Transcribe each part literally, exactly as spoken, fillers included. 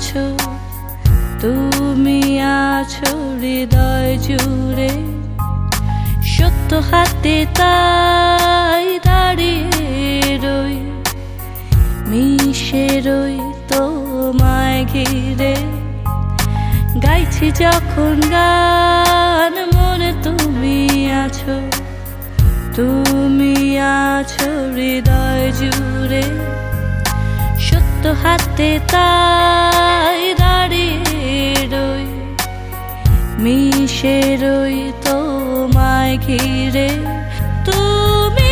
আছো, তুমি আছো হৃদয় জুড়ে। সত্য হাতে তাই দাঁড়িয়ে রই, মিশে রই তোমায় ঘিরে। গাইছি যখন গান মনে তুমি আছো, তুমি আছো হৃদয় জুড়ে। সত্য হাতে তাই দাঁড়িয়ে রই, মিশে রই তোমায় ঘিরে। তুমি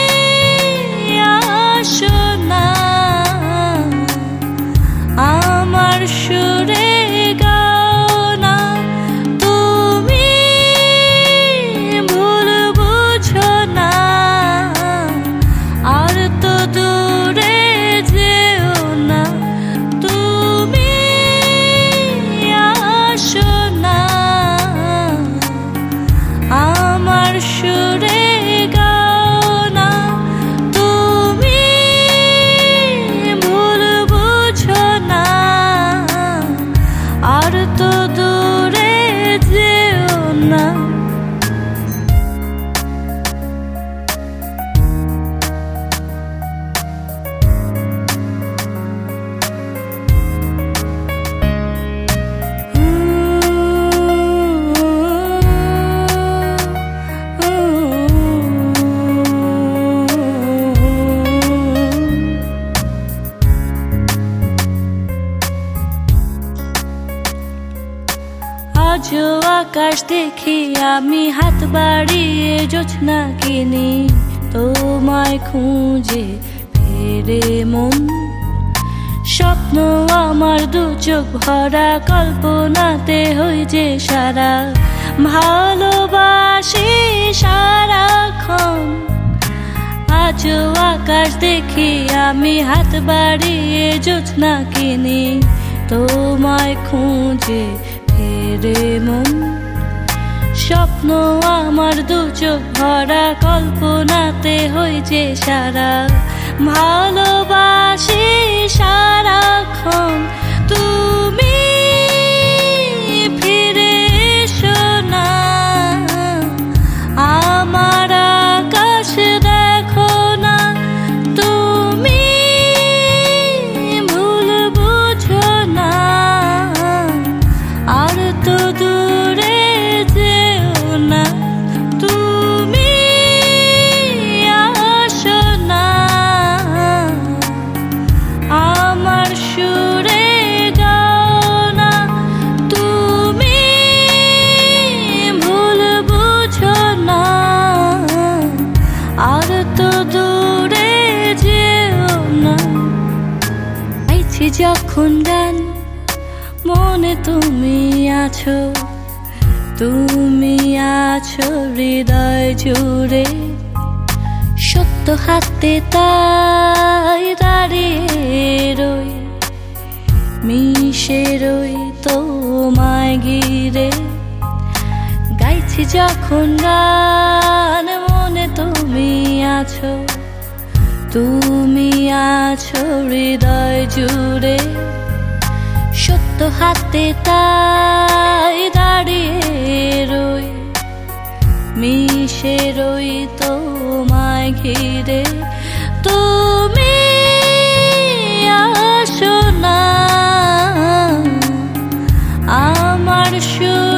আসো না আমার সুরে গাও না, তুমি ভুল বুঝো না আর তো দূরে যেও না। তুমি আসো না আমার সুরে গাও না, তুমি ভুল বুঝো না আর তো দূরে যেও না। আজও আকাশ দেখি আমি হাত বাড়িয়ে জোছনা কিনি, তোমায় খুঁজে ফেরে মন। স্বপ্ন আমার দু চোখ ভরা, কল্পনাতে হই যে সারা। ভালোবাসি সারাক্ষণ। আজও আকাশ দেখি আমি হাত বাড়িয়ে জোছনা কিনি, তোমায় খুঁজে ফেরে মন। স্বপ্ন আমার দু চোখ ভরা, কল্পনাতে হই যে সারা। ভালোবাসি সারাক্ষণ। তুমি ফিরে এসো না আমার আকাশ দেখো না, তুমি ভুল বুঝো না আর তো দূরে যেও না। তুমি আসো না আমার সুরে গাও না, তুমি ভুল বুঝো না আর তো দূরে যেও না। গাইছি যখন গান মনে তুমি আছো, তুমি আছো হৃদয় জুড়ে। সত্য হাতে তাই দাঁড়িয়ে রই, মিশে রই তোমায় ঘিরে। গাইছি যখন গান মনে তুমি আছো, তুমি আছো হৃদয় জুড়ে। সত্য হাতে তাই দাঁড়িয়ে রই, মিশে রই তোমায় ঘিরে। তুমি আসো না আমার সুরে